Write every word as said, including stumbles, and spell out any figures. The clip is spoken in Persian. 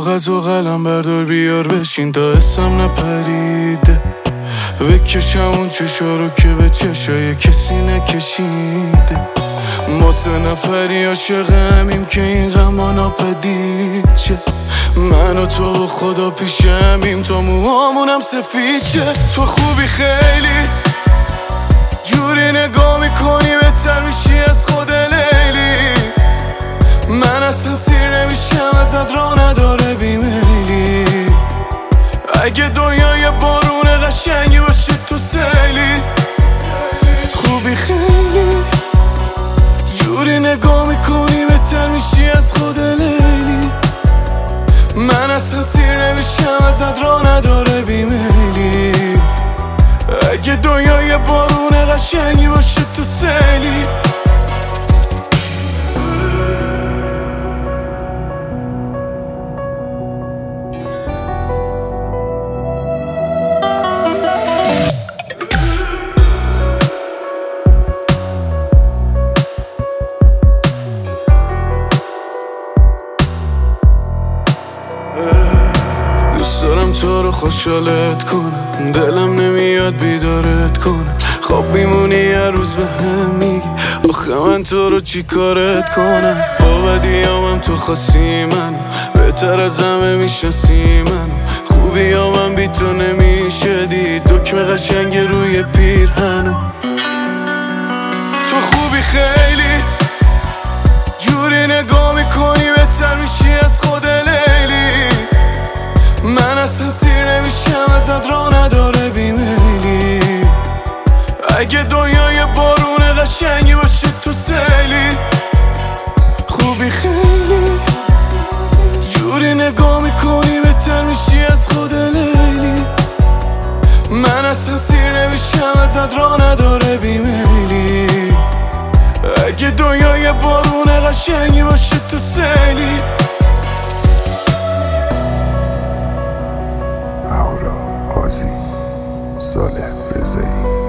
کاغذ و قلم بردار بیار بشین تا اسم نپریده، بکشم اون چشا رو که به چشای کسی نکشیده. ما سه نفری عاشق همیم که این غما ناپدید چه، من و تو و خدا پیشمیم تا موهامونم سفید شه. تو خوبی خیلی جوری نگاه میکنی بهتر میشی از خود لیلی، من اصلا سیر نمیشم ازت راه نداره بیمیلی. اگه دنیای بارون قشنگی باشه تو سیلی، خوبی خیلی جوری نگاه میکنی بهتر میشی از خود لیلی، من اصلا سیر نمیشم ازت راه نداره بیمیلی. اگه دنیای بارون قشنگی باشه تو سیلی. دوست دارم تو رو خوشحالت کنم، دلم نمیاد بیدارت کنم، خواب میمونی هر روز به هم میگی آخه من تو رو چی کارت کنم. با بدیامم تو خاصی منو، بهتر از همه میشناسی منو، خوبی ها من بی تو نمیشه دید، دکمه قشنگ روی پیرهنو. تو خوبی خیلی جوری نگاه میکنی بهتر میشی از خود لیلی، من اصلا سیر نمیشم ازت راه نداره بیمیلی. اگه دنیای بارون قشنگی باشه تو سیلی، خوبی خیلی جوری نگاه میکنی بهتر میشی از خود لیلی، من اصلا سیر نمیشم ازت راه نداره بیمیلی. اگه دنیای بارون قشنگی باشه تو سیلی. اهورا قاضی، صالح رضایی.